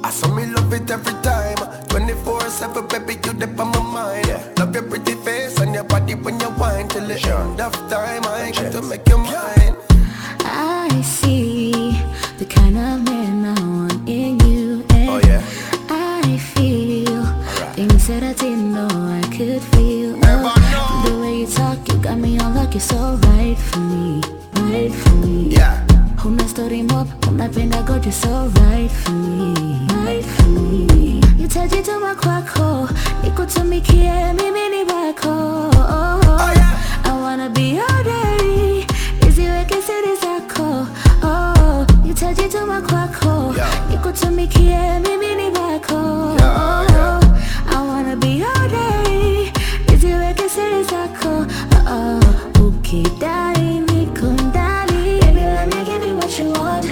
I saw me love it every time. 24/7, baby, you dip on my mind. Love your pretty face and your body when you whine. Till the end of time, I ain't got to make you mine. I see the kind of man I want in you, and I feel things that I didn't know I could feel. The way you talk, you got me on lock. You're so right for me, right for me. Una story mo, unapenda God, you're so right for me, right for me. You touch it to my kwako, nikutumikie mimi ni wako. I wanna be your daddy, niziweke siri zako. You touch it to my kwako, nikutumikie mimi ni wako. I wanna be your daddy, niziweke siri zako. Ukidai nikundani, baby let me give you what you want.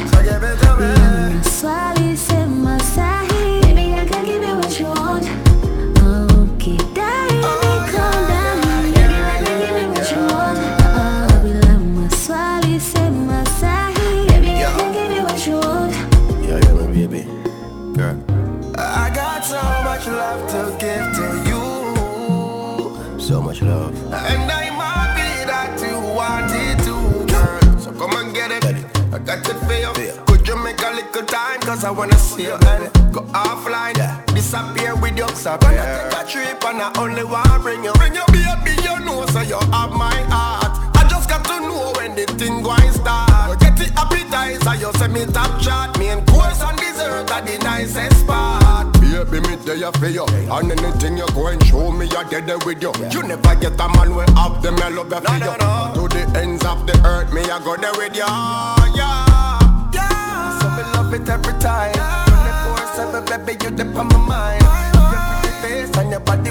Swali sema sahi, baby I can give you what you want. Ukidai nikundani, baby let me give you what you want. Bila maswali sema sahi, baby I can give you what you want. Yeah, my baby, girl. I got so much love to give to you. So much love. And I'm happy that you want it too, girl. So come and get it. I got it for you. Could you make a little time? Cause I wanna see you and go offline. Disappear with you. Gonna take a trip and I only wanna bring you. Bring your baby, you know, so you have my heart. I just got to know when the thing going start. Get the appetizer, you say me top shot. Me and course and dessert are the nicest spot. Baby, me there for you. And anything you go and show me, you're dead there with you. You never get a man with half them, I love you for you. To the ends of the earth, me I go there with you. So me love it every time. 24/7, baby, you dip on my mind. Your pretty face and your body